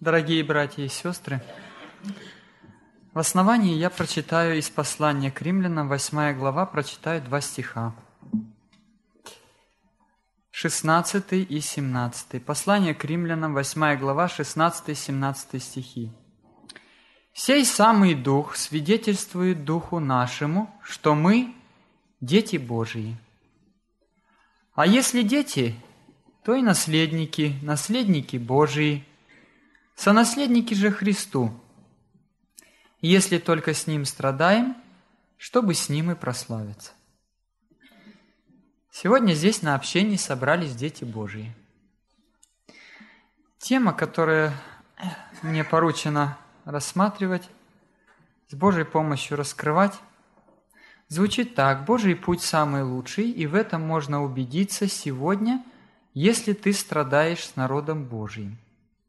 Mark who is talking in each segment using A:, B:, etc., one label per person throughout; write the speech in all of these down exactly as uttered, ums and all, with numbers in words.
A: Дорогие братья и сестры, в основании я прочитаю из послания к римлянам, восьмая глава, прочитаю два стиха. шестнадцатый и семнадцатый. Послание к римлянам, восьмая глава, шестнадцатый и семнадцатый стихи. «Сей самый Дух свидетельствует Духу нашему, что мы дети Божии. А если дети, то и наследники, наследники Божии, сонаследники же Христу, если только с Ним страдаем, чтобы с Ним и прославиться». Сегодня здесь на общении собрались дети Божии. Тема, которая мне поручена рассматривать, с Божьей помощью раскрывать, звучит так: Божий путь самый лучший, и в этом можно убедиться сегодня, если ты страдаешь с народом Божиим.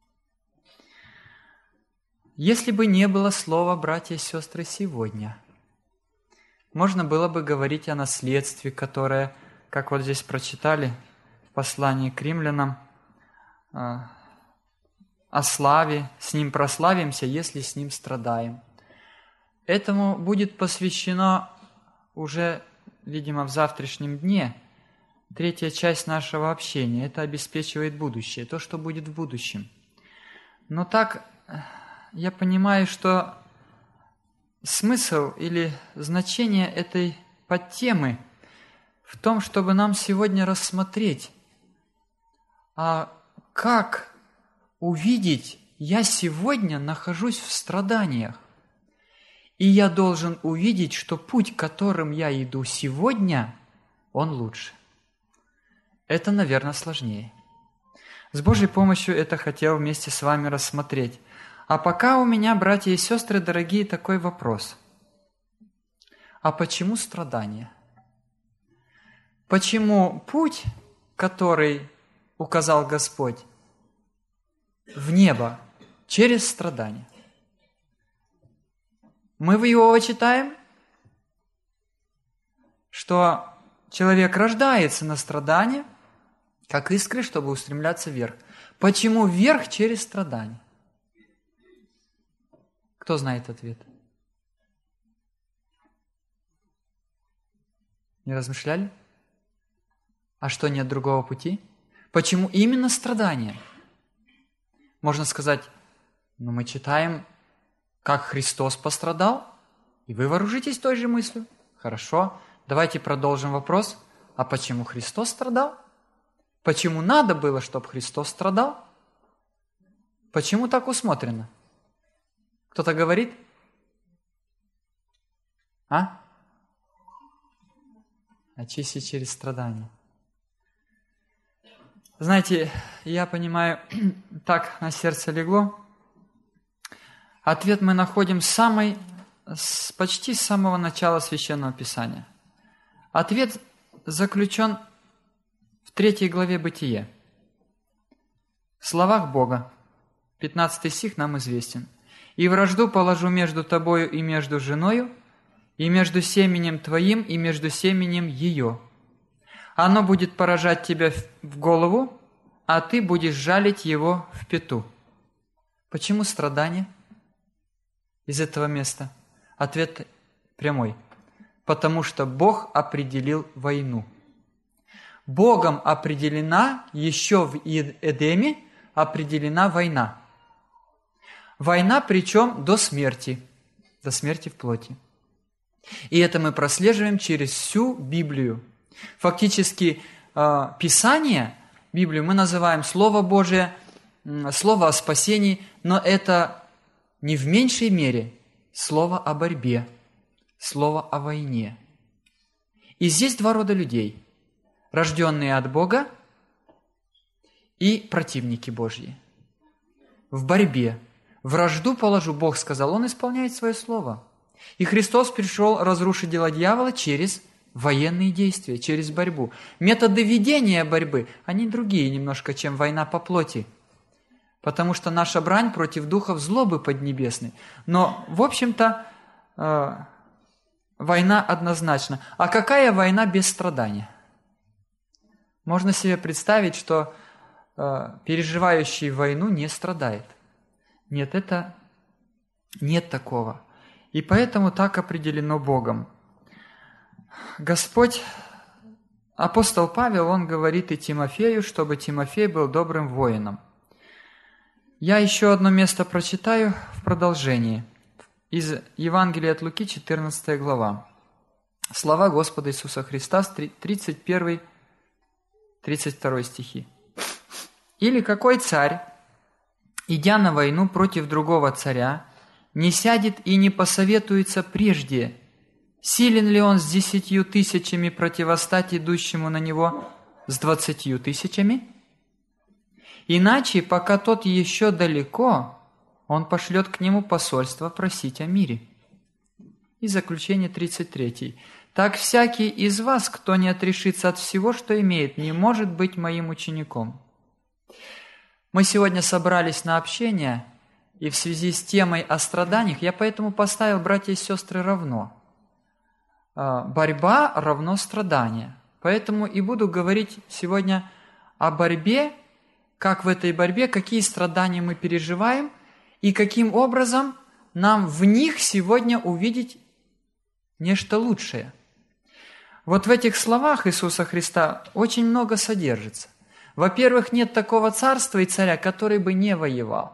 A: Если бы не было слова, братья и сестры, сегодня, можно было бы говорить о наследстве, которое, как вот здесь прочитали в послании к римлянам, о славе, с Ним прославимся, если с Ним страдаем. Этому будет посвящено уже, видимо, в завтрашнем дне третья часть нашего общения. Это обеспечивает будущее, то, что будет в будущем. Но так я понимаю, что смысл или значение этой подтемы в том, чтобы нам сегодня рассмотреть, а как увидеть, я сегодня нахожусь в страданиях, и я должен увидеть, что путь, которым я иду сегодня, он лучше. Это, наверное, сложнее. С Божьей помощью это хотел вместе с вами рассмотреть. А пока у меня, братья и сестры, дорогие, такой вопрос. А почему страдания? Почему путь, который указал Господь, в небо через страдания? Мы в Иова читаем, что человек рождается на страдания, как искры, чтобы устремляться вверх. Почему вверх через страдания? Кто знает ответ? Не размышляли? А что, нет другого пути? Почему именно страдания? Можно сказать, ну мы читаем, как Христос пострадал, и вы вооружитесь той же мыслью. Хорошо, давайте продолжим вопрос. А почему Христос страдал? Почему надо было, чтобы Христос страдал? Почему так усмотрено? Кто-то говорит? А? Очистить через страдания. Знаете, я понимаю, так на сердце легло. Ответ мы находим с самой, с, почти с самого начала Священного Писания. Ответ заключен в третьей главе Бытие. В словах Бога. пятнадцатый стих нам известен. «И вражду положу между тобою и между женою, и между семенем твоим, и между семенем ее. Оно будет поражать тебя в голову, а ты будешь жалить его в пяту». Почему страдания из этого места? Ответ прямой. Потому что Бог определил войну. Богом определена, еще в Эдеме определена война. Война, причем до смерти, до смерти в плоти. И это мы прослеживаем через всю Библию. Фактически Писание, Библию мы называем Слово Божие, Слово о спасении, но это не в меньшей мере Слово о борьбе, Слово о войне. И здесь два рода людей. Рожденные от Бога и противники Божьи. В борьбе. Вражду положу, Бог сказал, Он исполняет свое слово. И Христос пришел разрушить дела дьявола через военные действия, через борьбу. Методы ведения борьбы, они другие немножко, чем война по плоти. Потому что наша брань против духов злобы поднебесной. Но, в общем-то, э, война однозначна. А какая война без страдания? Можно себе представить, что э, переживающий войну не страдает. Нет, это нет такого. И поэтому так определено Богом. Господь, апостол Павел, он говорит и Тимофею, чтобы Тимофей был добрым воином. Я еще одно место прочитаю в продолжении. Из Евангелия от Луки, четырнадцатая глава. Слова Господа Иисуса Христа, тридцать первый тридцать второй стихи. «Или какой царь, идя на войну против другого царя, не сядет и не посоветуется прежде, силен ли он с десятью тысячами противостать идущему на него с двадцатью тысячами? Иначе, пока тот еще далеко, он пошлет к нему посольство просить о мире». И заключение тридцать третий. «Так всякий из вас, кто не отрешится от всего, что имеет, не может быть моим учеником». Мы сегодня собрались на общение, и в связи с темой о страданиях я поэтому поставил, братья и сестры, равно. Борьба равно страдание. Поэтому и буду говорить сегодня о борьбе, как в этой борьбе, какие страдания мы переживаем, и каким образом нам в них сегодня увидеть нечто лучшее. Вот в этих словах Иисуса Христа очень много содержится. Во-первых, нет такого царства и царя, который бы не воевал.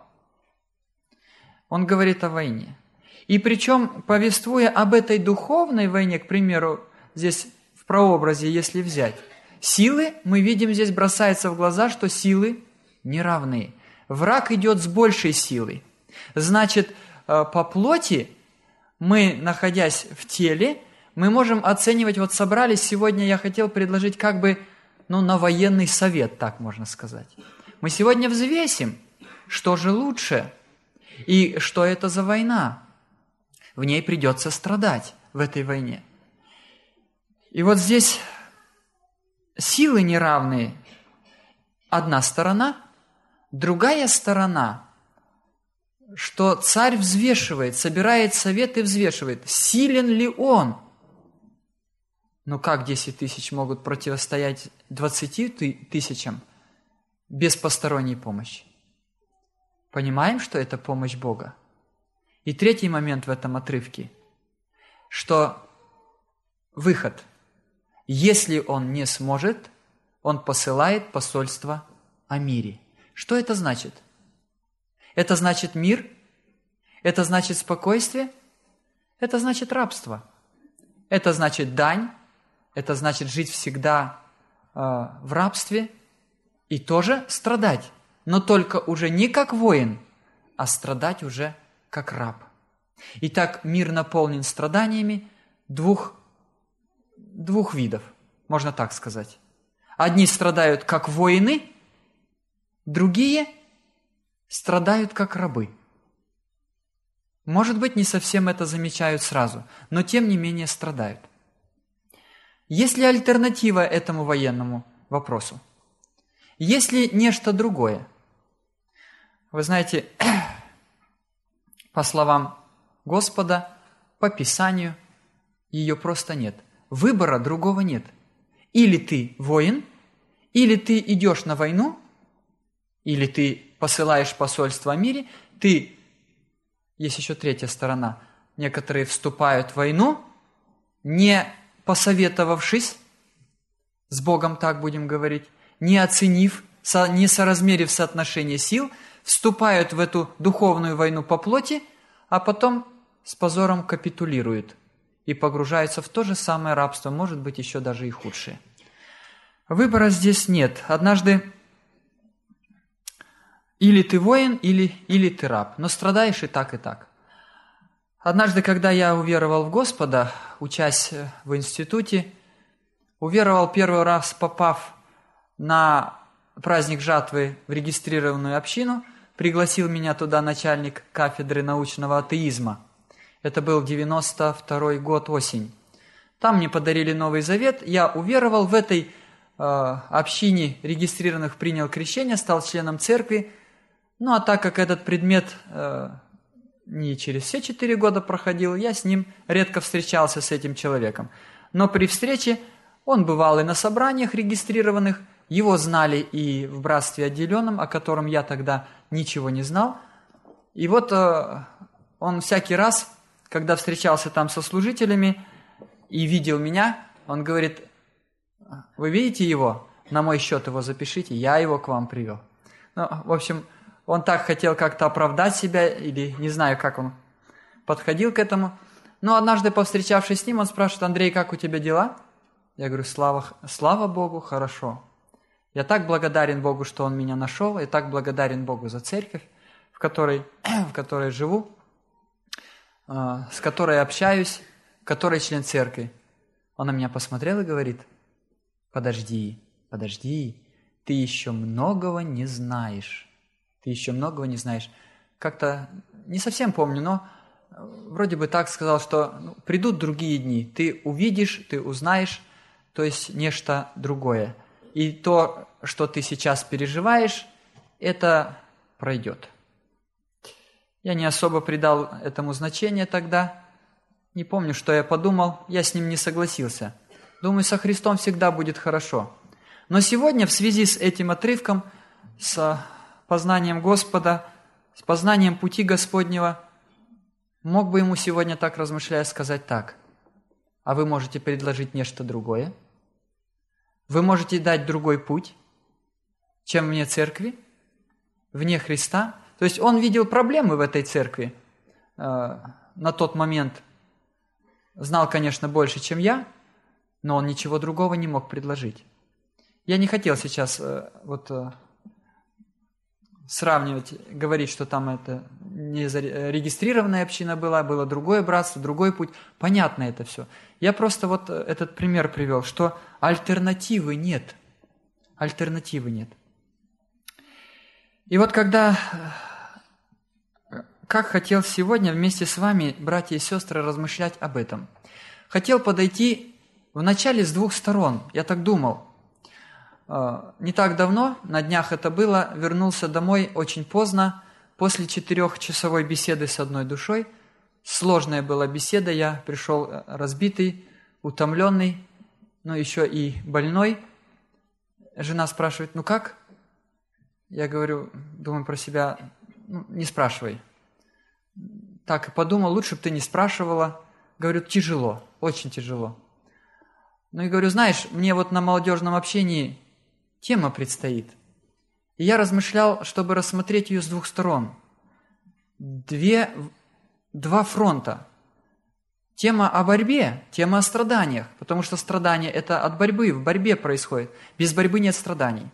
A: Он говорит о войне. И причем, повествуя об этой духовной войне, к примеру, здесь в прообразе, если взять, силы, мы видим, здесь бросается в глаза, что силы не равны. Враг идет с большей силой. Значит, по плоти мы, находясь в теле, мы можем оценивать, вот собрались сегодня, я хотел предложить как бы, ну, на военный совет, так можно сказать. Мы сегодня взвесим, что же лучше, и что это за война. В ней придется страдать, в этой войне. И вот здесь силы неравные. Одна сторона, другая сторона, что царь взвешивает, собирает совет и взвешивает, силен ли он. Ну как десять тысяч могут противостоять двадцати тысячам без посторонней помощи? Понимаем, что это помощь Бога? И третий момент в этом отрывке, что выход. Если он не сможет, он посылает посольство о мире. Что это значит? Это значит мир? Это значит спокойствие? Это значит рабство. Это значит дань. Это значит жить всегда э, в рабстве и тоже страдать. Но только уже не как воин, а страдать уже как раб. Итак, мир наполнен страданиями двух, двух видов, можно так сказать. Одни страдают как воины, другие страдают как рабы. Может быть, не совсем это замечают сразу, но тем не менее страдают. Есть ли альтернатива этому военному вопросу? Есть ли нечто другое? Вы знаете, по словам Господа, по Писанию, ее просто нет. Выбора другого нет. Или ты воин, или ты идешь на войну, или ты посылаешь посольство о мире, ты, есть еще третья сторона, некоторые вступают в войну, не посоветовавшись с Богом, так будем говорить, не оценив, не соразмерив соотношение сил, вступают в эту духовную войну по плоти, а потом с позором капитулируют и погружаются в то же самое рабство, может быть, еще даже и худшее. Выбора здесь нет. Однажды или ты воин, или, или ты раб, но страдаешь и так, и так. Однажды, когда я уверовал в Господа, учась в институте, уверовал первый раз, попав на праздник жатвы в регистрированную общину, пригласил меня туда начальник кафедры научного атеизма. Это был девяносто второй год, осень. Там мне подарили Новый Завет, я уверовал в этой э, общине регистрированных, принял крещение, стал членом церкви. Ну а так как этот предмет э, не через все четыре года проходил, я с ним редко встречался, с этим человеком. Но при встрече он бывал и на собраниях регистрированных, его знали и в братстве отделенном, о котором я тогда ничего не знал. И вот он всякий раз, когда встречался там со служителями и видел меня, он говорит: вы видите его? На мой счет его запишите, я его к вам привел. Ну, в общем, он так хотел как-то оправдать себя, или не знаю, как он подходил к этому. Но однажды, повстречавшись с ним, он спрашивает: Андрей, как у тебя дела? Я говорю: слава, слава Богу, хорошо. Я так благодарен Богу, что Он меня нашел, и так благодарен Богу за церковь, в которой, в которой живу, с которой общаюсь, в которой член церкви. Он на меня посмотрел и говорит: подожди, подожди, ты еще многого не знаешь. Ты еще многого не знаешь. Как-то не совсем помню, но вроде бы так сказал, что ну, придут другие дни, ты увидишь, ты узнаешь, то есть нечто другое. И то, что ты сейчас переживаешь, это пройдет. Я не особо придал этому значения тогда. Не помню, что я подумал. Я с ним не согласился. Думаю, со Христом всегда будет хорошо. Но сегодня в связи с этим отрывком, с познанием Господа, с познанием пути Господнего, мог бы ему сегодня, так размышляя, сказать так: а вы можете предложить нечто другое? Вы можете дать другой путь, чем вне церкви, вне Христа? То есть он видел проблемы в этой церкви э, на тот момент. Знал, конечно, больше, чем я, но он ничего другого не мог предложить. Я не хотел сейчас э, вот э, сравнивать, говорить, что там это не зарегистрированная община была, было другое братство, другой путь. Понятно это все. Я просто вот этот пример привел, что альтернативы нет. Альтернативы нет. И вот когда, как хотел сегодня вместе с вами, братья и сестры, размышлять об этом. Хотел подойти вначале с двух сторон, я так думал. Не так давно, на днях это было, вернулся домой очень поздно, после четырехчасовой беседы с одной душой. Сложная была беседа, я пришел разбитый, утомленный, но еще и больной. Жена спрашивает: ну как? Я говорю, думаю про себя, ну, не спрашивай. Так и подумал, лучше бы ты не спрашивала. Говорю, тяжело, очень тяжело. Ну и говорю, знаешь, мне вот на молодежном общении тема предстоит. И я размышлял, чтобы рассмотреть ее с двух сторон. Две, два фронта. Тема о борьбе, тема о страданиях, потому что страдания – это от борьбы, в борьбе происходит. Без борьбы нет страданий.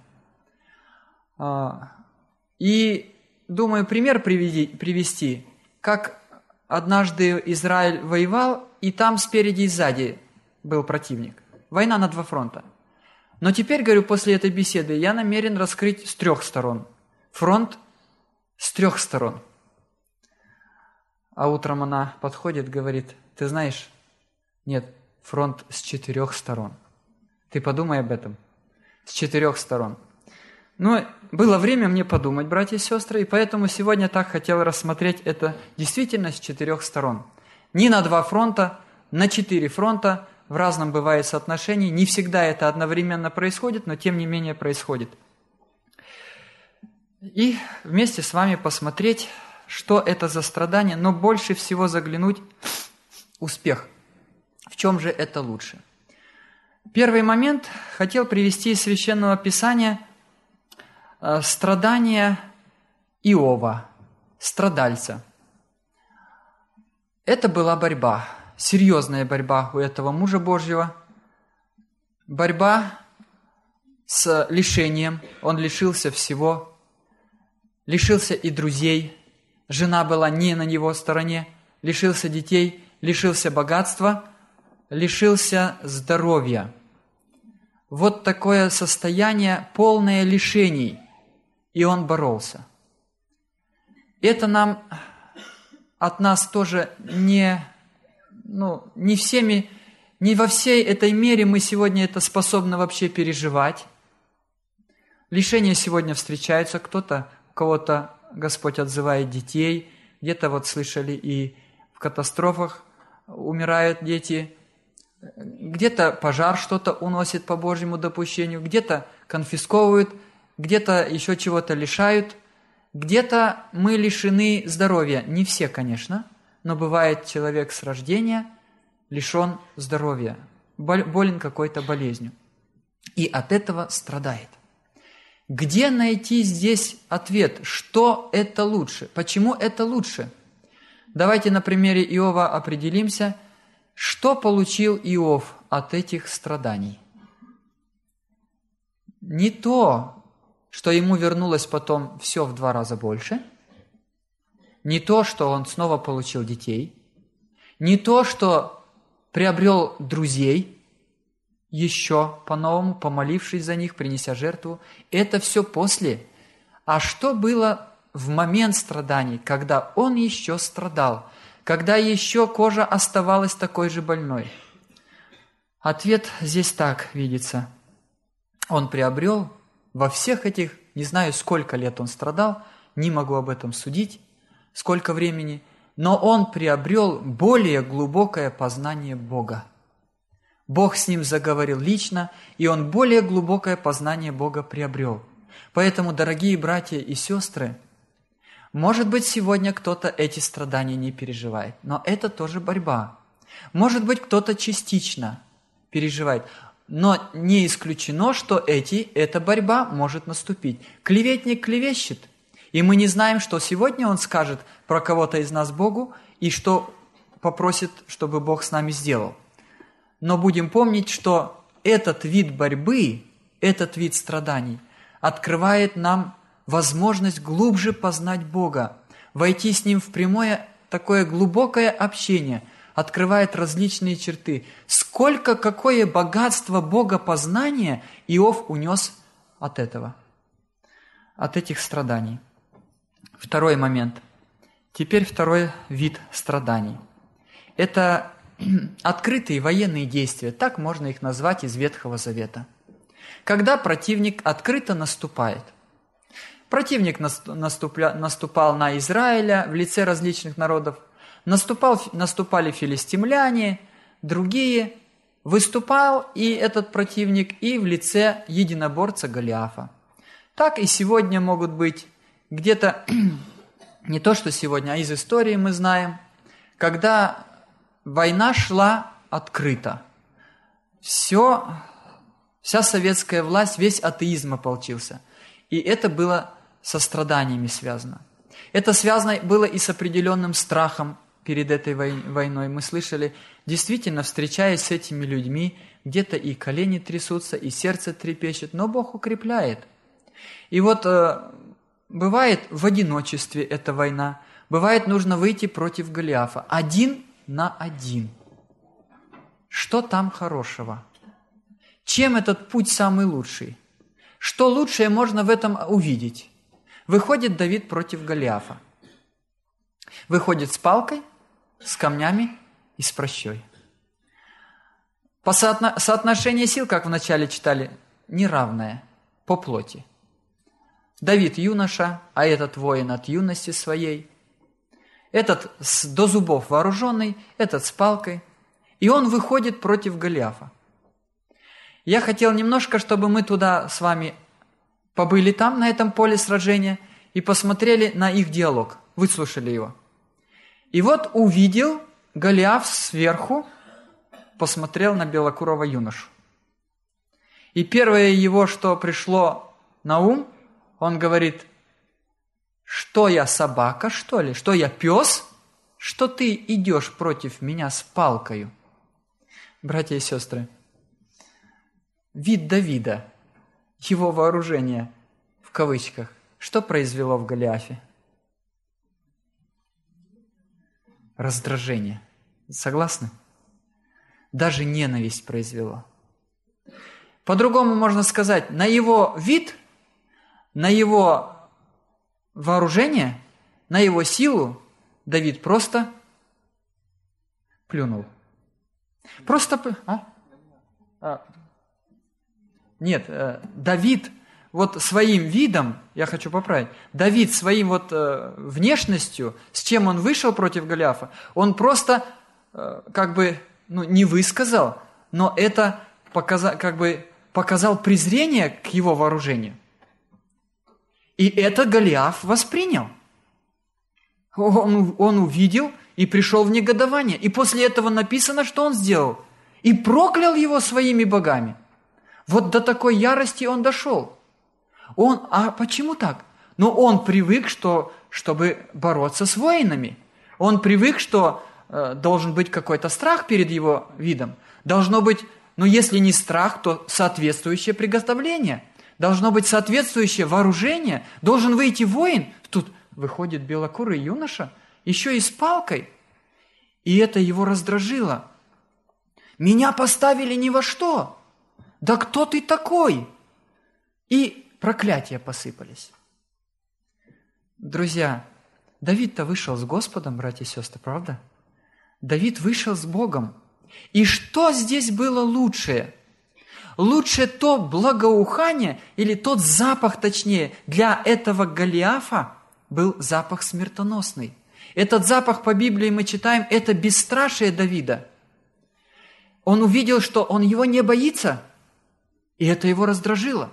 A: И думаю, пример привести, как однажды Израиль воевал, и там спереди и сзади был противник. Война на два фронта. Но теперь, говорю, после этой беседы я намерен раскрыть с трех сторон. Фронт с трех сторон. А утром она подходит, говорит, ты знаешь, нет, фронт с четырех сторон. Ты подумай об этом. С четырех сторон. Ну, было время мне подумать, братья и сестры, и поэтому сегодня так хотел рассмотреть это действительно с четырех сторон. Не на два фронта, на четыре фронта, в разном бывает соотношении. Не всегда это одновременно происходит, но тем не менее происходит. И вместе с вами посмотреть, что это за страдание, но больше всего заглянуть в успех. В чем же это лучше? Первый момент хотел привести из Священного Писания страдания Иова, страдальца. Это была борьба, серьезная борьба у этого мужа Божьего. Борьба с лишением, он лишился всего, лишился и друзей, жена была не на его стороне, лишился детей, лишился богатства, лишился здоровья. Вот такое состояние, полное лишений, и он боролся. Это нам, от нас тоже не, ну, не всеми, не во всей этой мере мы сегодня это способны вообще переживать. Лишения сегодня встречаются, кто-то, у кого-то Господь отзывает детей, где-то вот слышали и в катастрофах умирают дети, где-то пожар что-то уносит по Божьему допущению, где-то конфисковывают, где-то еще чего-то лишают. Где-то мы лишены здоровья. Не все, конечно, но бывает человек с рождения лишен здоровья, болен какой-то болезнью. И от этого страдает. Где найти здесь ответ? Что это лучше? Почему это лучше? Давайте на примере Иова определимся, что получил Иов от этих страданий. Не то, что ему вернулось потом все в два раза больше, не то, что он снова получил детей, не то, что приобрел друзей, еще по-новому, помолившись за них, принеся жертву. Это все после. А что было в момент страданий, когда он еще страдал, когда еще кожа оставалась такой же больной? Ответ здесь так видится. Он приобрел во всех этих, не знаю, сколько лет он страдал, не могу об этом судить, сколько времени, но он приобрел более глубокое познание Бога. Бог с ним заговорил лично, и он более глубокое познание Бога приобрел. Поэтому, дорогие братья и сестры, может быть, сегодня кто-то эти страдания не переживает, но это тоже борьба. Может быть, кто-то частично переживает, но не исключено, что эти, эта борьба может наступить. Клеветник клевещет, и мы не знаем, что сегодня он скажет про кого-то из нас Богу, и что попросит, чтобы Бог с нами сделал. Но будем помнить, что этот вид борьбы, этот вид страданий открывает нам возможность глубже познать Бога, войти с Ним в прямое такое глубокое общение, открывает различные черты. Сколько, какое богатство богопознания Иов унес от этого, от этих страданий. Второй момент. Теперь второй вид страданий. Это открытые военные действия, так можно их назвать из Ветхого Завета. Когда противник открыто наступает. Противник наступля, наступал на Израиля в лице различных народов, наступал, наступали филистимляне, другие, выступал и этот противник и в лице единоборца Голиафа. Так и сегодня могут быть где-то, не то что сегодня, а из истории мы знаем, когда война шла открыто. Все, вся советская власть, весь атеизм ополчился. И это было со страданиями связано. Это связано было и с определенным страхом перед этой войной. Мы слышали, действительно, встречаясь с этими людьми, где-то и колени трясутся, и сердце трепещет, но Бог укрепляет. И вот э, бывает в одиночестве эта война, бывает нужно выйти против Голиафа. Один на один. Что там хорошего? Чем этот путь самый лучший? Что лучшее можно в этом увидеть? Выходит Давид против Голиафа. Выходит с палкой, с камнями и с прощой. По соотно... соотношению сил, как вначале читали, неравное по плоти. Давид юноша, а этот воин от юности своей. Этот с, до зубов вооруженный, этот с палкой. И он выходит против Голиафа. Я хотел немножко, чтобы мы туда с вами побыли там, на этом поле сражения, и посмотрели на их диалог, выслушали его. И вот увидел Голиаф сверху, посмотрел на белокурого юношу. И первое его, что пришло на ум, он говорит: что я, собака, что ли? Что я, пес? Что ты идешь против меня с палкою? Братья и сестры, вид Давида, его вооружение, в кавычках, что произвело в Голиафе? Раздражение. Согласны? Даже ненависть произвело. По-другому можно сказать, на его вид, на его вооружение, на его силу Давид просто плюнул. Просто... А? А. Нет, Давид вот своим видом, я хочу поправить, Давид своим вот внешностью, с чем он вышел против Голиафа, он просто как бы ну, не высказал, но это показал, как бы показал презрение к его вооружению. И это Голиаф воспринял. Он, он увидел и пришел в негодование. И после этого написано, что он сделал. И проклял его своими богами. Вот до такой ярости он дошел. Он, а почему так? Ну, он привык, что, чтобы бороться с воинами. Он привык, что э, должен быть какой-то страх перед его видом. Должно быть, ну, если не страх, то соответствующее приготовление. Должно быть соответствующее вооружение. Должен выйти воин. Тут выходит белокурый юноша, еще и с палкой. И это его раздражило. «Меня поставили ни во что! Да кто ты такой?» И проклятия посыпались. Друзья, Давид-то вышел с Господом, братья и сестры, правда? Давид вышел с Богом. И что здесь было лучшее? Лучше то благоухание, или тот запах, точнее, для этого Голиафа был запах смертоносный. Этот запах по Библии мы читаем, это бесстрашие Давида. Он увидел, что он его не боится, и это его раздражило.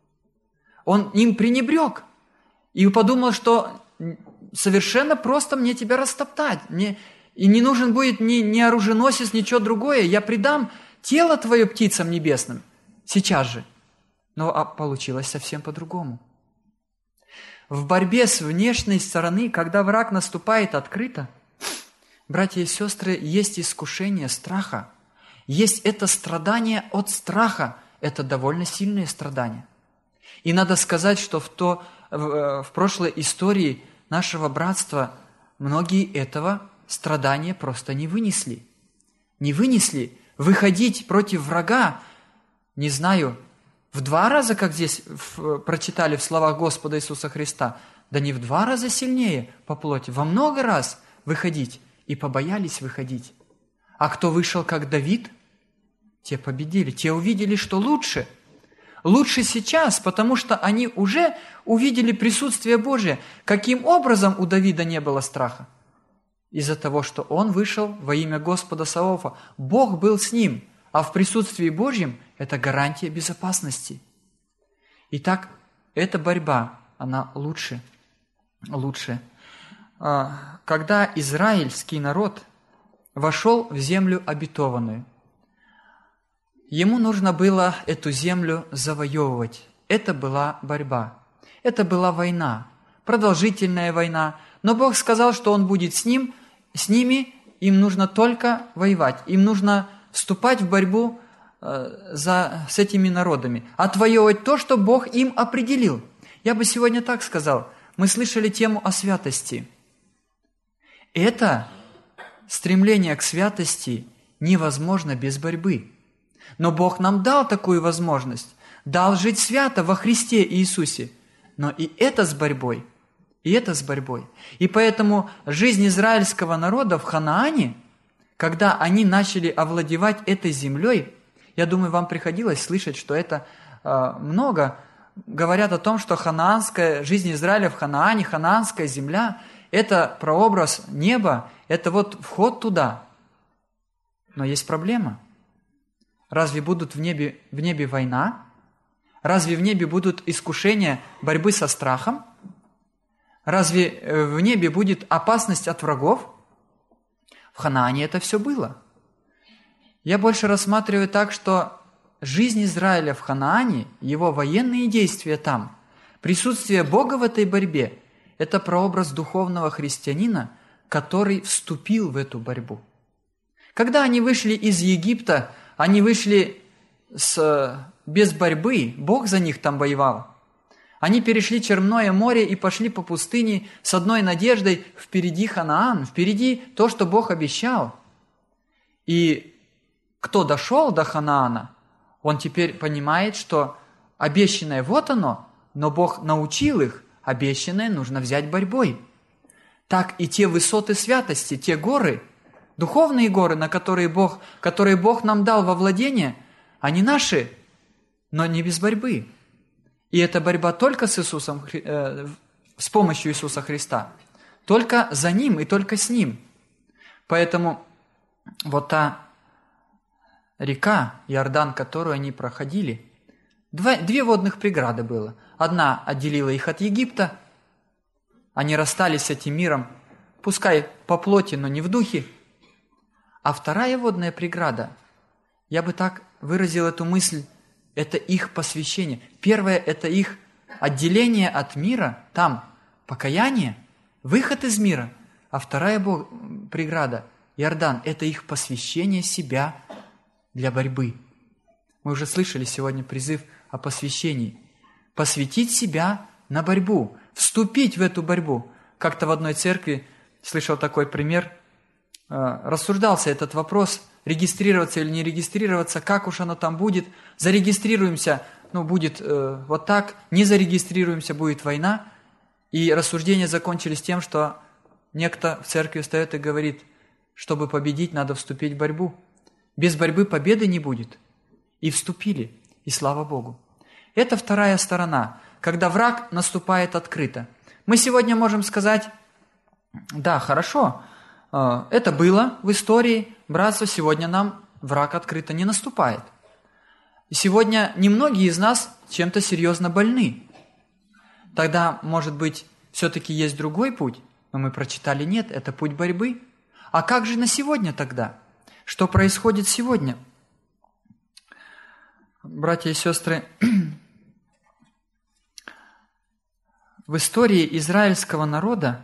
A: Он им пренебрег и подумал, что совершенно просто мне тебя растоптать. Мне, и не нужен будет ни, ни оруженосец, ничего другое. Я предам тело твое птицам небесным сейчас же. Но а получилось совсем по-другому. В борьбе с внешней стороны, когда враг наступает открыто, братья и сестры, есть искушение страха. Есть это страдание от страха. Это довольно сильное страдание. И надо сказать, что в, то, в, в прошлой истории нашего братства многие этого страдания просто не вынесли. Не вынесли выходить против врага, не знаю, в два раза, как здесь в, прочитали в словах Господа Иисуса Христа, да не в два раза сильнее по плоти, во много раз выходить, и побоялись выходить. А кто вышел, как Давид, те победили, те увидели, что лучше. Лучше сейчас, потому что они уже увидели присутствие Божие. Каким образом у Давида не было страха? Из-за того, что он вышел во имя Господа Саваофа. Бог был с ним, а в присутствии Божьем это гарантия безопасности. Итак, эта борьба, она лучше. Лучше. Когда израильский народ вошел в землю обетованную, ему нужно было эту землю завоевывать. Это была борьба. Это была война. Продолжительная война. Но Бог сказал, что Он будет с ним, с ними. Им нужно только воевать. Им нужно вступать в борьбу э, за, с этими народами. Отвоевывать то, что Бог им определил. Я бы сегодня так сказал. Мы слышали тему о святости. Это стремление к святости невозможно без борьбы. Но Бог нам дал такую возможность, дал жить свято во Христе Иисусе. Но и это с борьбой, и это с борьбой. И поэтому жизнь израильского народа в Ханаане, когда они начали овладевать этой землей, я думаю, вам приходилось слышать, что это э, много говорят о том, что ханаанская жизнь Израиля в Ханаане, ханаанская земля, это прообраз неба, это вот вход туда. Но есть проблема. Разве будут в небе, в небе война? Разве в небе будут искушения борьбы со страхом? Разве в небе будет опасность от врагов? В Ханаане это все было. Я больше рассматриваю так, что жизнь Израиля в Ханаане, его военные действия там, присутствие Бога в этой борьбе, это прообраз духовного христианина, который вступил в эту борьбу. Когда они вышли из Египта, они вышли с, без борьбы, Бог за них там воевал. Они перешли Черное море и пошли по пустыне с одной надеждой: впереди Ханаан, впереди то, что Бог обещал. И кто дошел до Ханаана, он теперь понимает, что обещанное вот оно, но Бог научил их, обещанное нужно взять борьбой. Так и те высоты святости, те горы, духовные горы, на которые Бог, которые Бог нам дал во владение, они наши, но не без борьбы. И эта борьба только с Иисусом, э, с помощью Иисуса Христа, только за Ним и только с Ним. Поэтому вот та река Иордан, которую они проходили, два, две водных преграды было. Одна отделила их от Египта, они расстались с этим миром, пускай по плоти, но не в духе. А вторая водная преграда, я бы так выразил эту мысль, это их посвящение. Первое – это их отделение от мира, там покаяние, выход из мира. А вторая преграда, Иордан, это их посвящение себя для борьбы. Мы уже слышали сегодня призыв о посвящении. Посвятить себя на борьбу, вступить в эту борьбу. Как-то в одной церкви слышал такой пример, рассуждался этот вопрос, регистрироваться или не регистрироваться, как уж оно там будет. Зарегистрируемся, ну, будет э, вот так, не зарегистрируемся, будет война. И рассуждения закончились тем, что некто в церкви встает и говорит, чтобы победить, надо вступить в борьбу. Без борьбы победы не будет. И вступили, и слава Богу. Это вторая сторона, когда враг наступает открыто. Мы сегодня можем сказать, да, хорошо, это было в истории, братство, сегодня нам враг открыто не наступает. И сегодня немногие из нас чем-то серьезно больны. Тогда, может быть, все-таки есть другой путь, но мы прочитали, нет, это путь борьбы. А как же на сегодня тогда? Что происходит сегодня? Братья и сестры, в истории израильского народа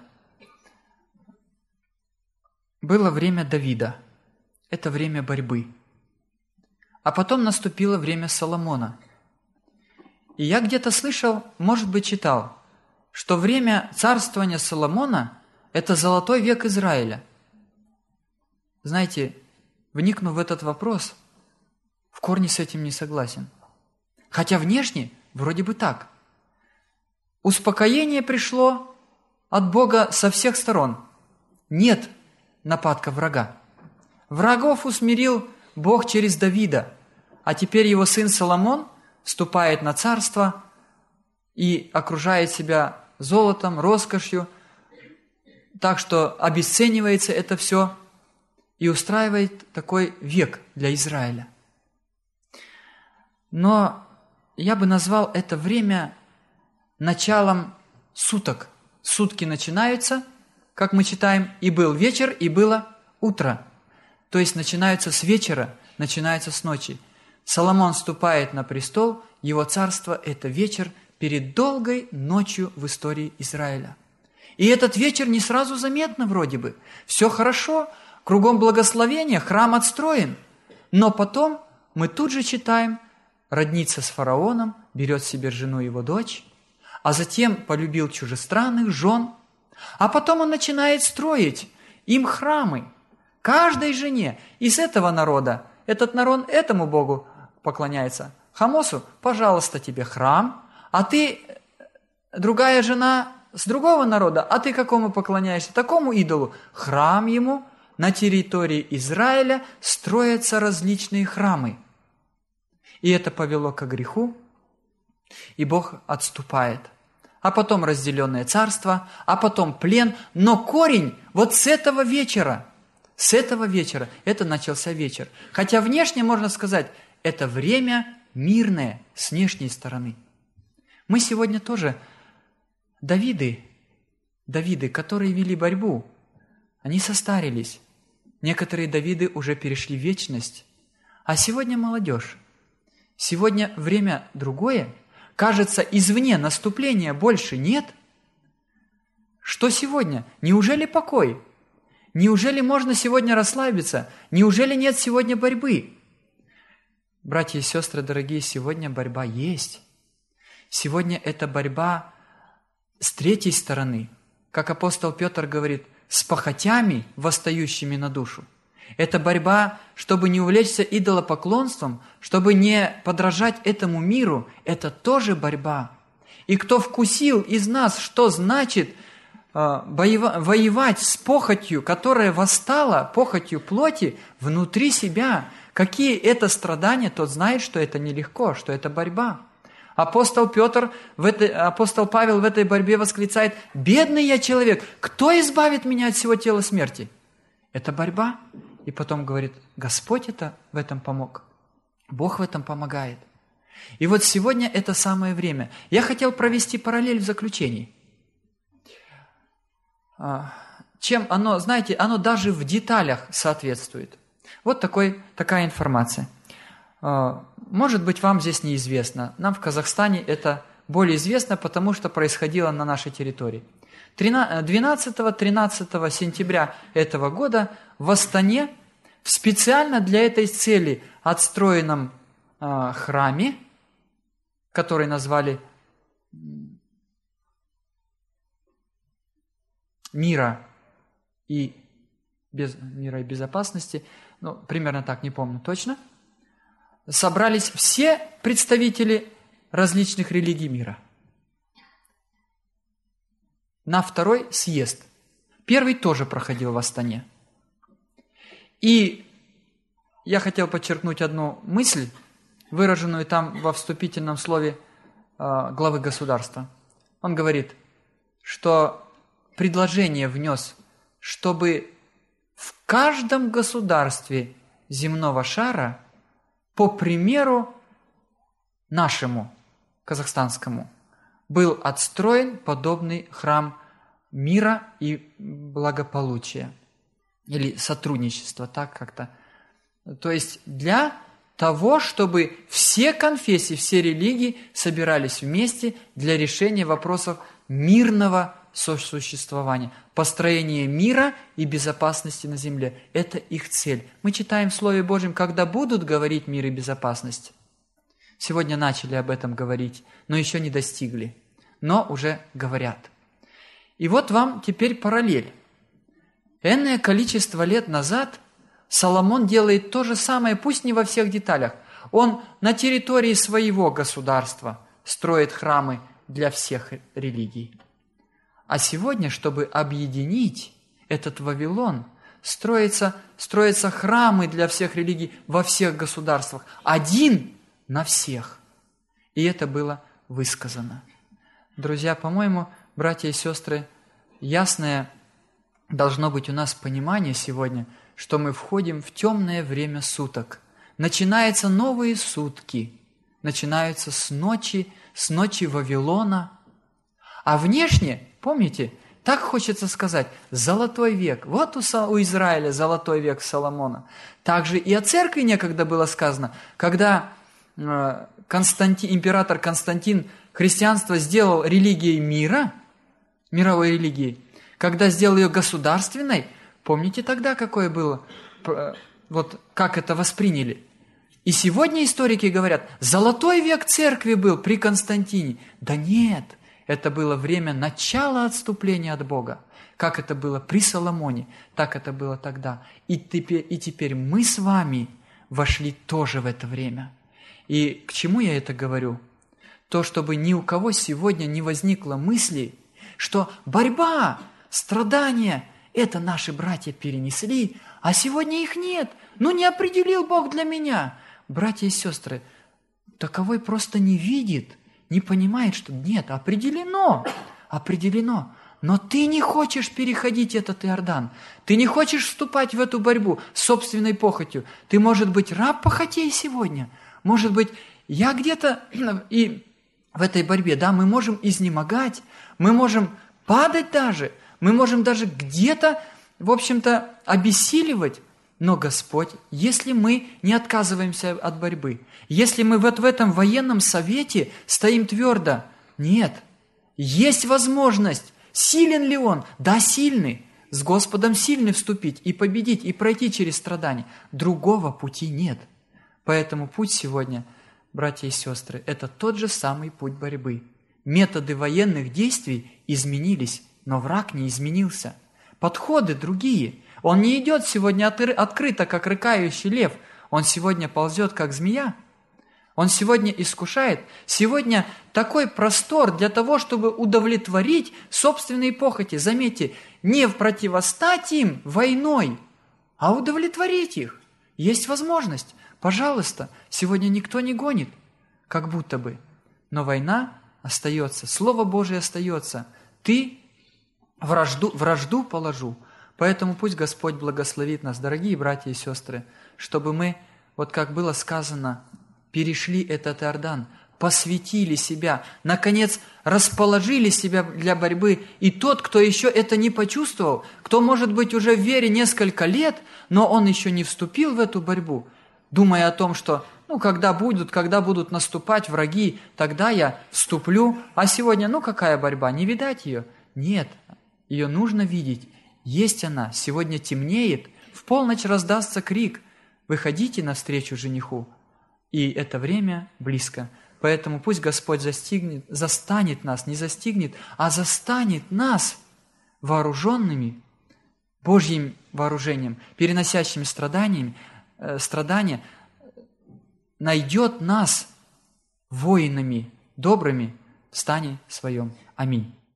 A: было время Давида. Это время борьбы. А потом наступило время Соломона. И я где-то слышал, может быть, читал, что время царствования Соломона – это золотой век Израиля. Знаете, вникнув в этот вопрос, в корне с этим не согласен. Хотя внешне вроде бы так. Успокоение пришло от Бога со всех сторон. Нет нападка врага. Врагов усмирил Бог через Давида, а теперь его сын Соломон вступает на царство и окружает себя золотом, роскошью, так что обесценивается это все и устраивает такой век для Израиля. Но я бы назвал это время началом суток. Сутки начинаются, как мы читаем, и был вечер, и было утро. То есть начинаются с вечера, начинаются с ночи. Соломон вступает на престол, его царство – это вечер перед долгой ночью в истории Израиля. И этот вечер не сразу заметно вроде бы. Все хорошо, кругом благословения, храм отстроен. Но потом мы тут же читаем, роднится с фараоном, берет себе жену его дочь, а затем полюбил чужестранных жен, а потом он начинает строить им храмы, каждой жене из этого народа. Этот народ этому Богу поклоняется. Хамосу, пожалуйста, тебе храм, а ты, другая жена с другого народа, а ты какому поклоняешься? Такому идолу. Храм ему. На территории Израиля строятся различные храмы. И это повело ко греху, и Бог отступает. А потом разделенное царство, а потом плен. Но корень вот с этого вечера, с этого вечера, это начался вечер. Хотя внешне можно сказать, это время мирное с внешней стороны. Мы сегодня тоже, Давиды, Давиды, которые вели борьбу, они состарились. Некоторые Давиды уже перешли в вечность. А сегодня молодежь. Сегодня время другое. Кажется, извне наступления больше нет. Что сегодня? Неужели покой? Неужели можно сегодня расслабиться? Неужели нет сегодня борьбы? Братья и сестры, дорогие, сегодня борьба есть. Сегодня это борьба с третьей стороны. Как апостол Петр говорит, с похотями, восстающими на душу. Это борьба, чтобы не увлечься идолопоклонством, чтобы не подражать этому миру. Это тоже борьба. И кто вкусил из нас, что значит э, боева- воевать с похотью, которая восстала, похотью плоти, внутри себя, какие это страдания, тот знает, что это нелегко, что это борьба. Апостол Петр, в этой, апостол Павел в этой борьбе восклицает: «Бедный я человек, кто избавит меня от всего тела смерти?» Это борьба. И потом говорит, Господь это в этом помог. Бог в этом помогает. И вот сегодня это самое время. Я хотел провести параллель в заключении. Чем оно, знаете, оно даже в деталях соответствует. Вот такой, такая информация. Может быть, вам здесь неизвестно. Нам в Казахстане это более известно, потому что происходило на нашей территории. двенадцатого-тринадцатого сентября этого года в Астане в специально для этой цели отстроенном э, храме, который назвали мира и, без, мира и безопасности, ну, примерно так, не помню точно, собрались все представители различных религий мира на второй съезд. Первый тоже проходил в Астане. И я хотел подчеркнуть одну мысль, выраженную там во вступительном слове э, главы государства. Он говорит, что предложение внес, чтобы в каждом государстве земного шара, по примеру нашему, казахстанскому, был отстроен подобный храм мира и благополучия. Или сотрудничества, так как-то. То есть для того, чтобы все конфессии, все религии собирались вместе для решения вопросов мирного сосуществования, построения мира и безопасности на земле. Это их цель. Мы читаем в Слове Божьем, когда будут говорить мир и безопасность. Сегодня начали об этом говорить, но еще не достигли. Но уже говорят. И вот вам теперь параллель. Энное количество лет назад Соломон делает то же самое, пусть не во всех деталях. Он на территории своего государства строит храмы для всех религий. А сегодня, чтобы объединить этот Вавилон, строятся, строятся храмы для всех религий во всех государствах. Один на всех. И это было высказано. Друзья, по-моему, братья и сестры, ясное должно быть у нас понимание сегодня, что мы входим в темное время суток. Начинаются новые сутки. Начинаются с ночи, с ночи Вавилона. А внешне, помните, так хочется сказать, золотой век. Вот у, у Израиля золотой век Соломона. Также и о церкви некогда было сказано, когда э, Константин, император Константин христианство сделал религией мира, мировой религией, когда сделал ее государственной, помните тогда, какое было, вот как это восприняли? И сегодня историки говорят, золотой век церкви был при Константине. Да нет, это было время начала отступления от Бога. Как это было при Соломоне, так это было тогда. И теперь, и теперь мы с вами вошли тоже в это время. И к чему я это говорю? То, чтобы ни у кого сегодня не возникло мысли, что борьба, страдания – это наши братья перенесли, а сегодня их нет. Ну, не определил Бог для меня. Братья и сестры, таковой просто не видит, не понимает, что нет, определено, определено. Но ты не хочешь переходить этот Иордан. Ты не хочешь вступать в эту борьбу с собственной похотью. Ты, может быть, раб похотей сегодня. Может быть, я где-то и в этой борьбе, да, мы можем изнемогать, мы можем падать даже, мы можем даже где-то, в общем-то, обессиливать. Но Господь, если мы не отказываемся от борьбы, если мы вот в этом военном совете стоим твердо, нет, есть возможность, силен ли Он? Да, сильный. С Господом сильный вступить и победить, и пройти через страдания. Другого пути нет. Поэтому путь сегодня, братья и сестры, это тот же самый путь борьбы. Методы военных действий изменились, но враг не изменился. Подходы другие. Он не идет сегодня открыто, как рыкающий лев. Он сегодня ползет, как змея. Он сегодня искушает. Сегодня такой простор для того, чтобы удовлетворить собственные похоти. Заметьте, не противостать им войной, а удовлетворить их. Есть возможность. Пожалуйста, сегодня никто не гонит, как будто бы. Но война остается, Слово Божие остается. Ты вражду, вражду положу. Поэтому пусть Господь благословит нас, дорогие братья и сестры, чтобы мы, вот как было сказано, перешли этот Иордан, посвятили себя, наконец расположили себя для борьбы. И тот, кто еще это не почувствовал, кто, может быть, уже в вере несколько лет, но он еще не вступил в эту борьбу, думая о том, что ну, когда будут, когда будут наступать враги, тогда я вступлю. А сегодня, ну, какая борьба? Не видать ее? Нет, ее нужно видеть. Есть она. Сегодня темнеет. В полночь раздастся крик. Выходите навстречу жениху. И это время близко. Поэтому пусть Господь застигнет, застанет нас, не застигнет, а застанет нас вооруженными Божьим вооружением, переносящими страданиями, э, страдания, найдет нас воинами добрыми в стане своем. Аминь.